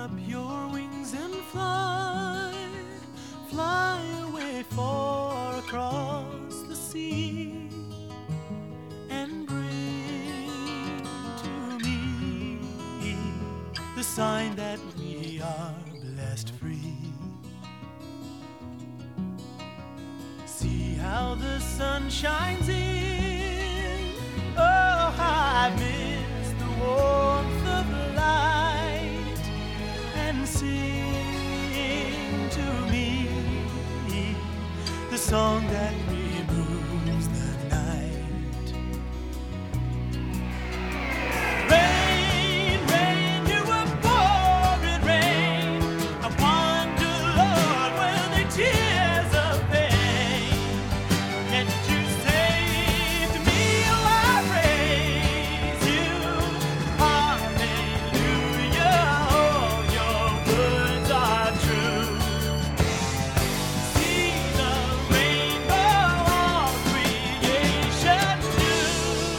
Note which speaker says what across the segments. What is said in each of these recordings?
Speaker 1: up your wings and fly, fly away far across the sea, and bring to me the sign that we are blessed free. See how the sun shines in, oh, how I miss the warmth of light, and sing to me the song that removes the night. Rain, rain, you were pouring rain. I wonder, Lord, were they tears of pain? Yet you saved me, oh, I praise you. Hallelujah, oh, your words are true. See the rainbow, all creation too.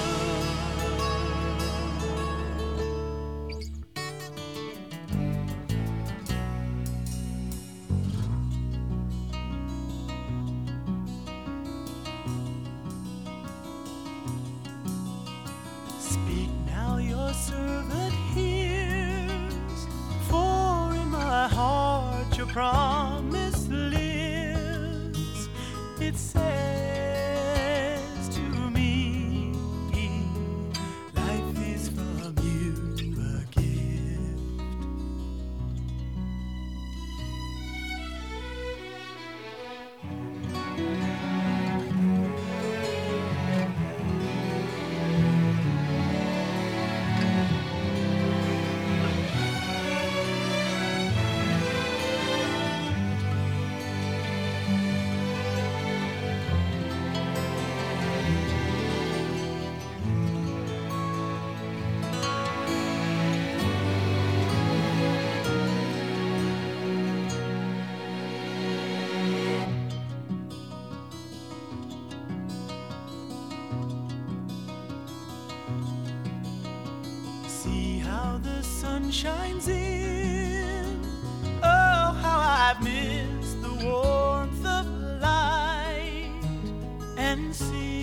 Speaker 1: Speak now, your servant hears, for in my heart your promise lives. It says to me, life is from you a gift. See how the sun shines in, oh, how I've missed the warmth of light, and see